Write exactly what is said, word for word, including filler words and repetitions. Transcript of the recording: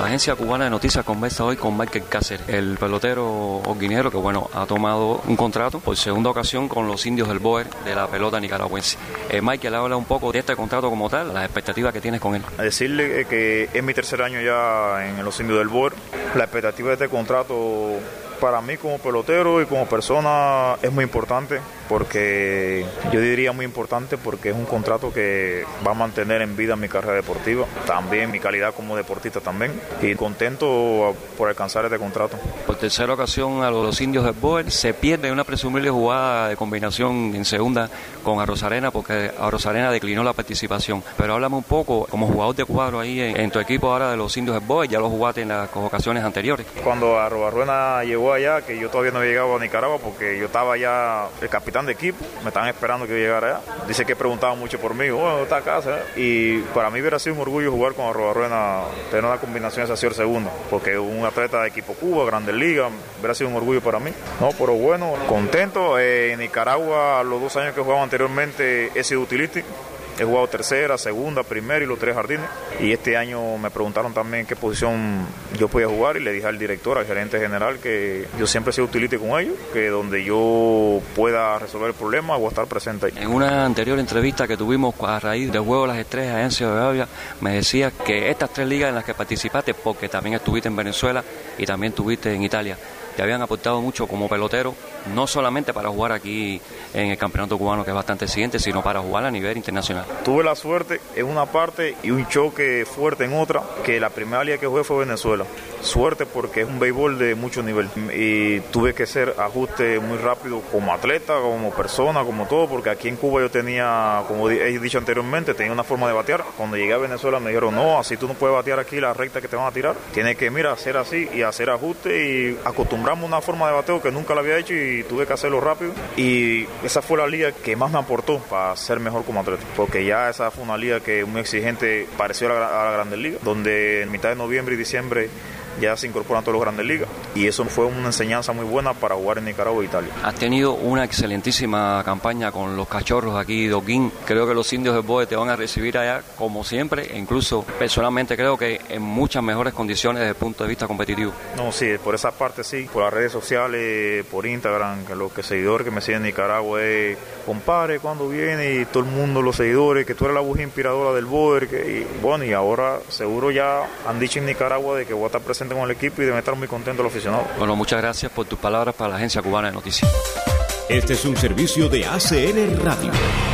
La agencia cubana de noticias conversa hoy con Michael Cáceres, el pelotero holguinero que bueno ha tomado un contrato por segunda ocasión con los indios del Bóer de la pelota nicaragüense. Eh, Michael, habla un poco de este contrato como tal, las expectativas que tienes con él. A decirle que es mi tercer año ya en los indios del Bóer. La expectativa de este contrato para mí como pelotero y como persona es muy importante, porque yo diría muy importante porque es un contrato que va a mantener en vida mi carrera deportiva, también mi calidad como deportista también, y contento por alcanzar este contrato. Por tercera ocasión a los indios del Bóer se pierde una presumible jugada de combinación en segunda con Arrozarena, porque Arrozarena declinó la participación, pero háblame un poco como jugador de cuadro ahí en, en tu equipo ahora de los indios del Bóer, ya lo jugaste en las ocasiones anteriores. Cuando Arrozarena llegó allá, que yo todavía no había llegado a Nicaragua porque yo estaba ya el capitán de equipo, me estaban esperando que yo llegara allá. Dice que preguntaban mucho por mí, bueno, ¿dónde está casa? Y para mí hubiera sido un orgullo jugar con Arrozarena, tener una combinación esa el segundo, porque un atleta de equipo Cuba, Grandes Ligas, hubiera sido un orgullo para mí. No, pero bueno, contento. Eh, en Nicaragua, los dos años que jugaba anteriormente, he sido utilista. He jugado tercera, segunda, primera y los tres jardines. Y este año me preguntaron también en qué posición yo podía jugar y le dije al director, al gerente general, que yo siempre he sido utility con ellos, que donde yo pueda resolver el problema voy a estar presente ahí. En una anterior entrevista que tuvimos a raíz del Juego de las Estrellas, Agencia de Avia, me decías que estas tres ligas en las que participaste, porque también estuviste en Venezuela y también estuviste en Italia, te habían aportado mucho como pelotero, no solamente para jugar aquí en el campeonato cubano, que es bastante exigente, sino para jugar a nivel internacional. Tuve la suerte en una parte y un choque fuerte en otra, que la primera liga que jugué fue Venezuela. Suerte porque es un béisbol de mucho nivel y tuve que hacer ajustes muy rápido como atleta, como persona, como todo, porque aquí en Cuba yo tenía, como he dicho anteriormente, tenía una forma de batear. Cuando llegué a Venezuela me dijeron, no, así tú no puedes batear aquí la recta que te van a tirar, tienes que, mira, hacer así y hacer ajustes y acostumbrarme a una forma de bateo que nunca la había hecho y tuve que hacerlo rápido, y esa fue la liga que más me aportó para ser mejor como atleta, porque ya esa fue una liga que muy exigente, pareció a la, a la Grandes Ligas, donde en mitad de noviembre y diciembre ya se incorporan todos los Grandes Ligas, y eso fue una enseñanza muy buena para jugar en Nicaragua e Italia. Has tenido una excelentísima campaña con los cachorros aquí de Holguín. Creo que los indios del Bóer te van a recibir allá como siempre, e incluso personalmente creo que en muchas mejores condiciones desde el punto de vista competitivo. No, sí, por esa parte sí, por las redes sociales, por Instagram, que los que seguidores que me siguen en Nicaragua es, compadre, cuando viene, y todo el mundo, los seguidores, que tú eres la bujía inspiradora del Bóer, que, y bueno, y ahora seguro ya han dicho en Nicaragua de que voy a estar presente con el equipo y deben estar muy contentos los aficionados. Bueno, muchas gracias por tus palabras para la Agencia Cubana de Noticias. Este es un servicio de A C N Radio.